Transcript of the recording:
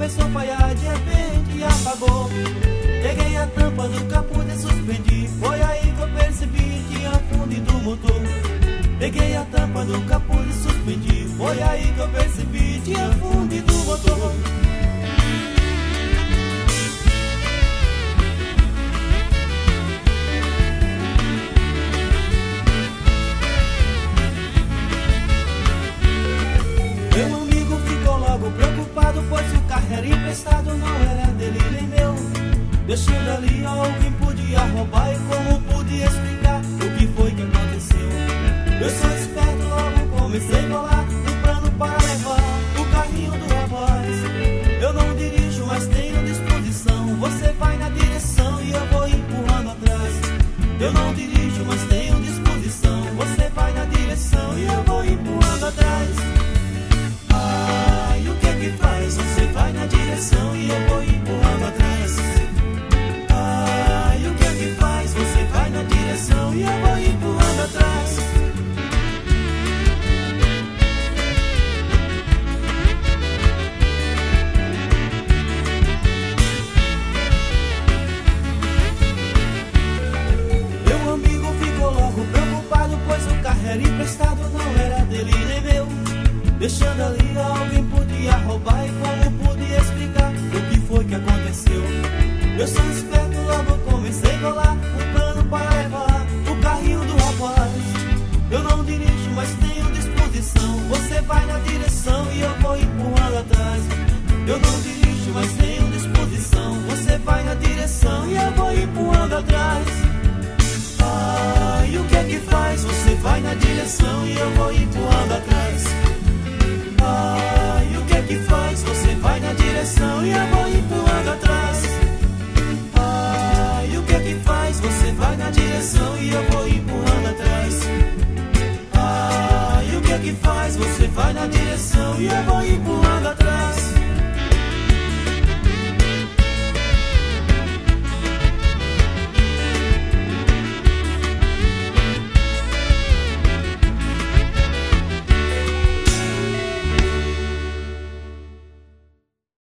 começou a falhar, de repente apagou. Peguei a tampa do capô e suspendi. Foi aí que eu percebi, tinha fundido o motor. Peguei a tampa do capô e suspendi. Foi aí que eu percebi, tinha fundido o motor. Meu amigo ficou logo preocupado, pois o carro era emprestado, não era dele nem meu. Deixando ali, alguém podia roubar, e como podia explicar o que foi que aconteceu? Eu sou esperto, logo comecei a bolar um plano para levar o carrinho do rapaz. Eu não dirijo, mas tenho disposição. Você vai na direção e eu vou empurrando atrás. Eu não dirijo, mas tenho disposição. Você vai na direção e eu vou empurrando atrás. Ai, o que é que faz? Você vai na direção e eu vou empurrando atrás. Ai, o que é que faz? Você vai na direção e eu vou empurrando atrás. Meu amigo ficou logo preocupado, pois o carro era emprestado, não era dele nem meu. Deixando ali, alguém podia roubar, e como podia explicar o que foi que aconteceu? Eu sou esperto, logo comecei a bolar um plano para levar o carrinho do rapaz. Eu não dirijo, mas tenho disposição. Você vai na direção e eu vou empurrando atrás. Eu não dirijo,